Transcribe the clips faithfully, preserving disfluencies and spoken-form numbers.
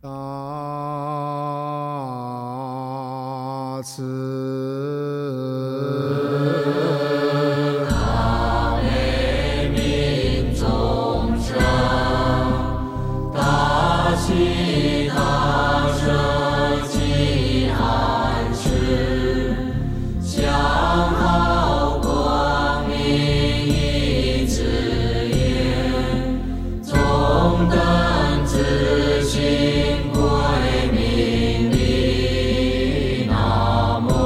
大慈大悲悯众生，大喜大舍济安世，相好光明一直言，中等自信归命礼，南无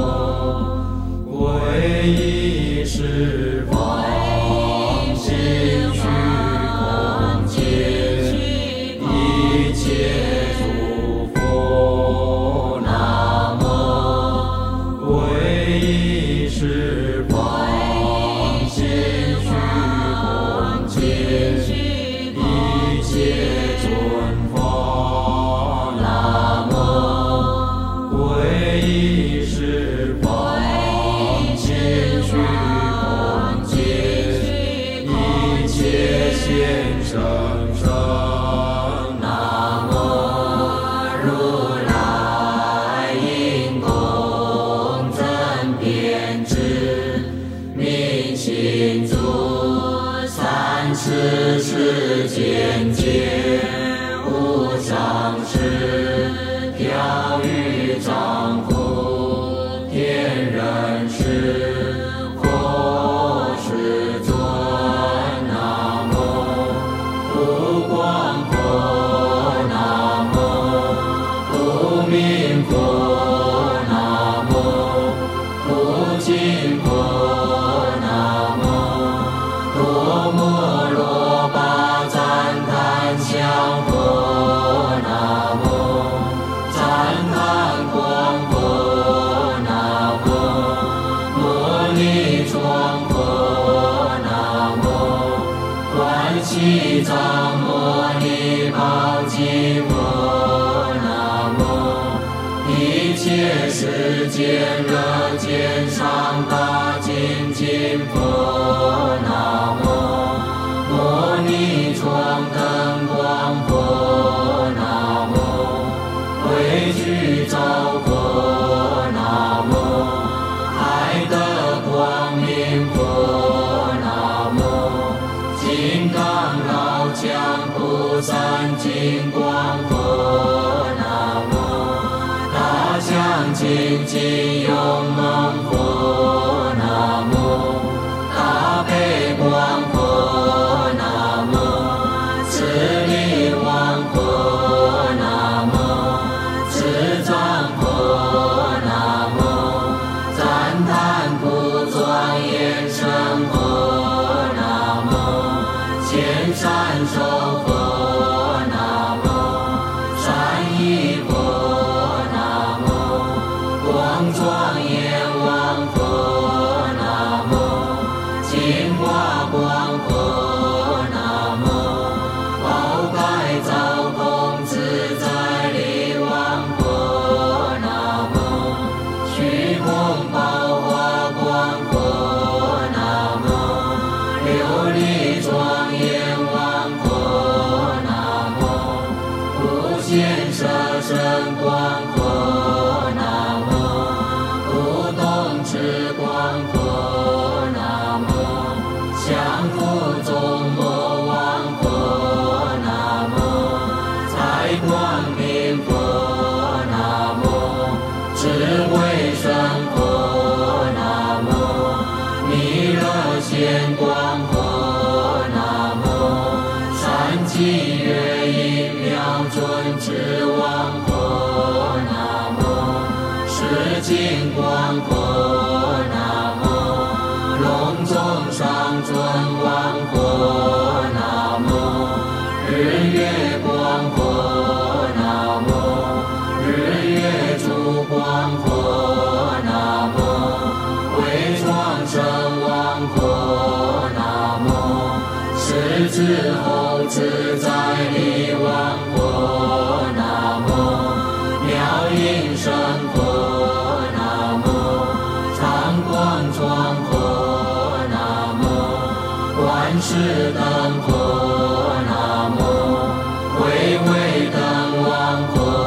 皈依十方尽虚空界，一切诸佛，南无皈依十方尽虚空界，一切尊佛，南无皈依十方尽虚空界，一切现生生，南无如来因功真遍知，明心足，三世世间界，无上师，调御丈夫，天人师，佛世尊，南无普光佛，南无普明佛，南无普净佛，南无多摩罗巴赞叹相佛，南无赞叹光佛，南无摩尼庄佛，南无观世藏摩尼宝积佛，南无一切世间乐见上大精进佛，南无摩尼庄灯光佛，南无汇聚照佛，南无海德光明佛，南无金刚老将不散金光佛，南无大象精进勇猛佛，南无大悲光佛，南无慈力王佛，南无慈藏佛，南无赞叹不庄严圣佛，南无千善寿佛，南无善意佛，南无光庄严王佛，南无净化光佛，南无宝盖造空自在力王佛，南无虚空宝华光佛，南无琉璃庄严王佛，南无无限摄身光佛，南无不动持光佛，南无降伏众魔王佛，南无在光明佛，南无智慧生佛，南无弥勒现光佛，南无三际月影妙尊智王佛，南无世净光佛，南无龙种上尊王佛，南无日月光佛，南无日月珠光佛，南无慧庄生王佛，南无狮子吼自在力王佛，南无妙音声佛，南无常光庄佛，南无观世灯佛，南无慧慧灯王佛。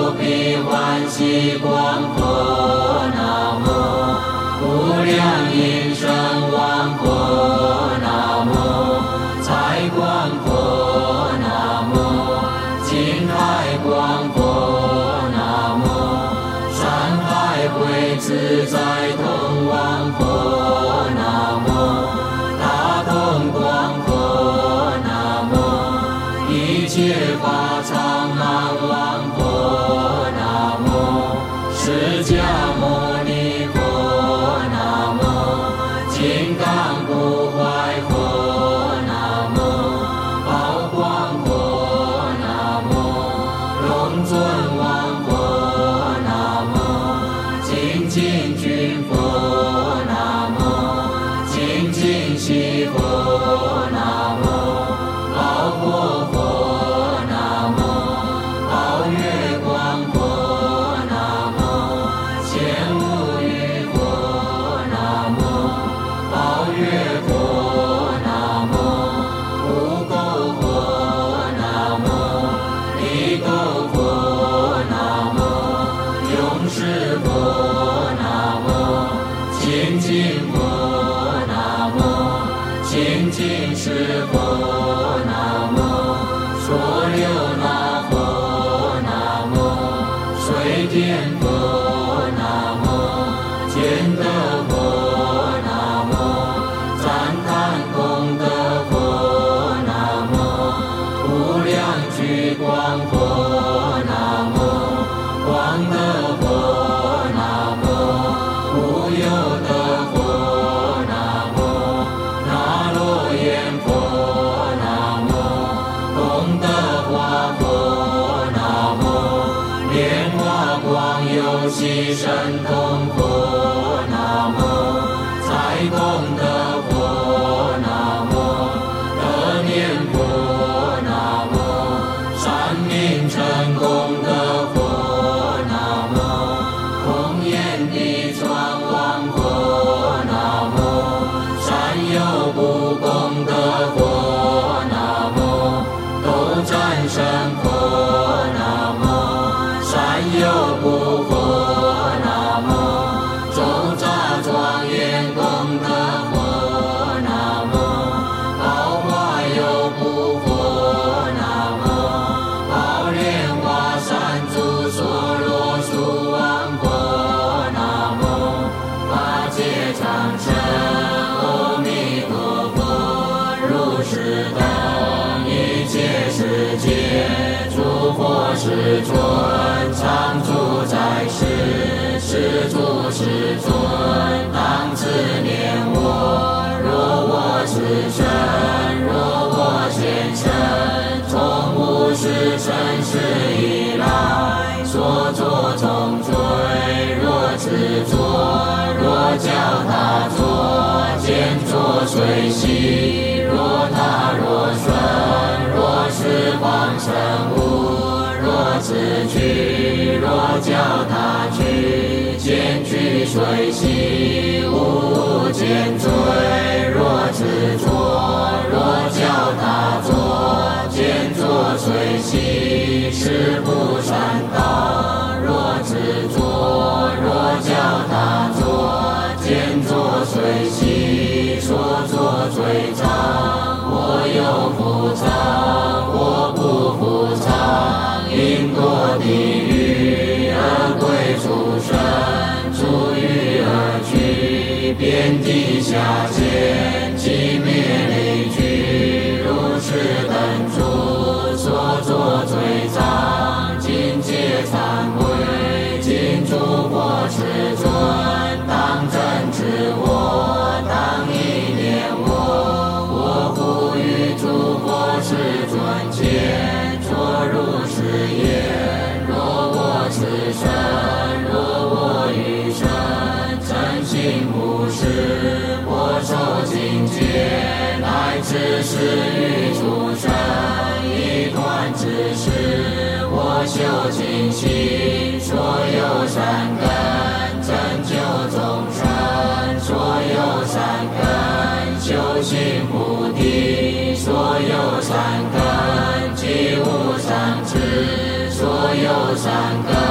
不必欢喜光佛，南无无量音声王佛，南无财光佛，南无金海光佛，南无山海会自在通王佛，南无大通光佛，南无一切法常南王佛，南无释迦牟尼佛，南无金刚不坏佛，南无宝光佛，南无龙尊王佛，南无精进君佛，南无精进西佛，南无宝果佛，南无宝月光佛，南无千无余佛，南无宝月佛，南无无垢佛，南无离垢佛，南无永世佛，南无清净佛，南无清净世佛，南无所留那佛，南无水天佛，南无见德佛，南无赞叹功德佛，南无无量聚光佛，南无光德佛，南无无有德佛，南无那罗延佛，南无功德华佛，南无莲花光游戏神通佛，南无财功德佛，南无得念佛，南无善名成功德佛，南无空焰地庄王佛，南无善有不功德佛，南无斗战胜佛，南无善有不佛，南无周匝庄严功德佛，南无宝华有不佛，南无宝莲华山住所罗树王佛，南无八戒长生阿弥陀佛，如是等一切世界诸佛世尊，常住在世，世住世尊，当自念我，若我是身，若我现身，从无始生世以来所作种罪，若自作，若教他作，见作随喜，若他若顺，若是方生物，若自去，若教他去，见去随喜，无见罪，若自作，若教他作，见作随喜，是不善道，若自作，若教他作，见作随喜，所作罪障，我有负偿，我不负偿，因堕地狱而归畜生，出狱而去，遍地下界，寂灭累聚，如是等诸所作罪障，尽皆忏悔，尽诸佛世尊，当真知我，当意念我，我复于诸佛世尊前，作如是言，若我此身，若我余生，真心无事，我受境界，乃至是于诸生，一团之事，我修尽心，所有善根，拯救众生，所有善根，修行菩提，所有善根，即无上智，所有善根。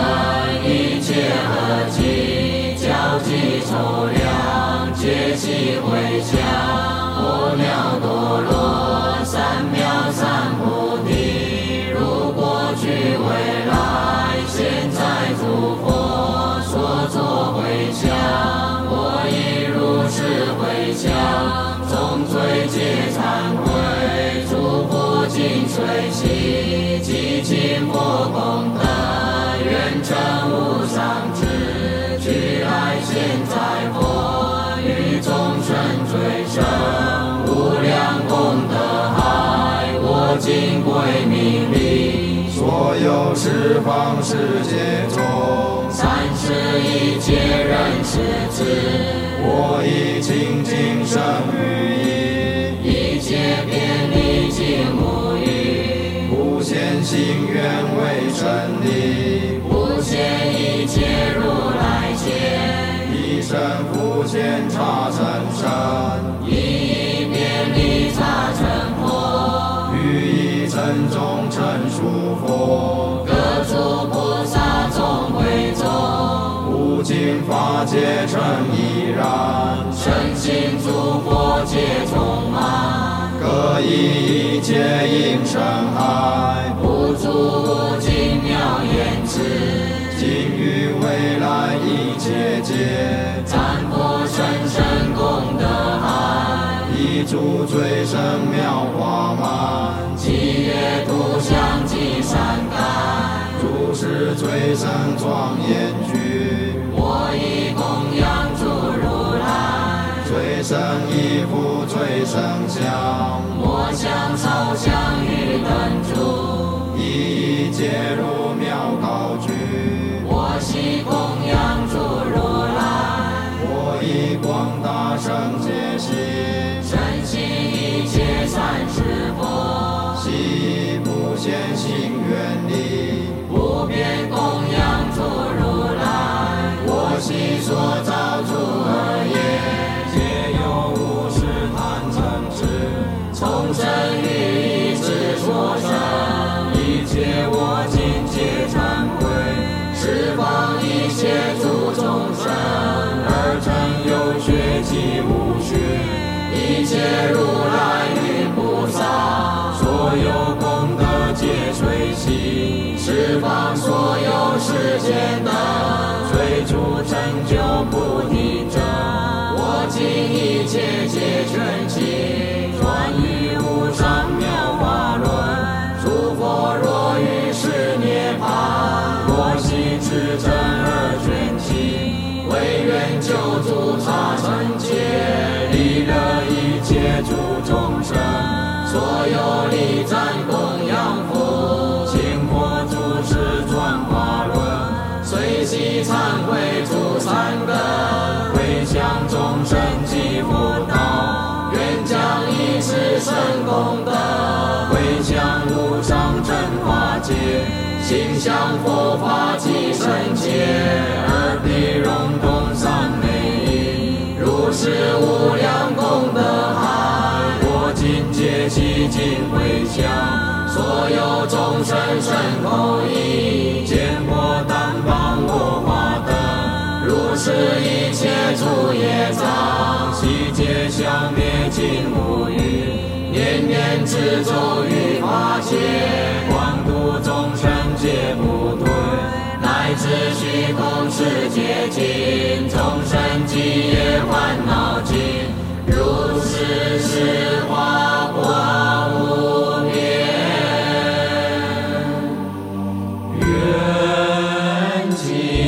诸佛所作回向，我亦如是回向，众罪皆忏悔，诸佛尽随喜，极尽佛功德，愿成无上智，具来现在佛，于众生最胜，无量功德海，我今归命礼， 所有十方世界中， 三世一切人世之， 我以清净身语意， 一切遍礼尽无余， 无限心愿为真理， 无限一切如来劫， 一身复现刹尘身， 一一遍礼刹尘佛， 于一尘中成熟佛， 各诸菩萨众会众， 无尽法界成已然， 身心诸佛皆充满， 各以一切应身海， 不住无尽妙言辞， 今于未来一切界， 赞佛甚深功德海， 一诸最胜妙华满， 积月度相继善感， 诸事最胜庄严具， 我以供养诸如来， 最胜一夫最胜相， 我相超相与等诸， 一一皆入妙高居， 我悉供养诸如来， 我以广大圣解心， 身心一切善事佛， 悉以不现行愿力， 不变供养诸如来， 我悉所造诸恶业，皆有无始贪嗔痴， 从生于意之所生， 一切我今皆忏悔， 十方一切诸众生， 而成有学及无学， 一切如来与菩萨， 所有功德皆随喜， 十方所有世间等， 随处成就菩提者， 我今一切皆全集，转于无上妙法轮，诸佛若于是涅槃， 若悉至真而全集， 唯愿救助刹尘劫， 利乐一切诸众生， 所有礼赞供养佛， 请获诸事转法轮， 随喜忏悔诸善根， 回向众生及佛道， 愿将一世生功德， 回向无上正法界， 心向佛法即圣界， 而地融动三昧意， 如是无量功德海， 我今皆悉尽回向， 所有众生身口意， 见过担帮我法等， 如是一切诸业障， 悉皆消灭尽无余， 念念自咒于法界， 广度众生皆不退， 乃至虚空世界尽，众生极业烦恼尽，如是是花光无边，愿今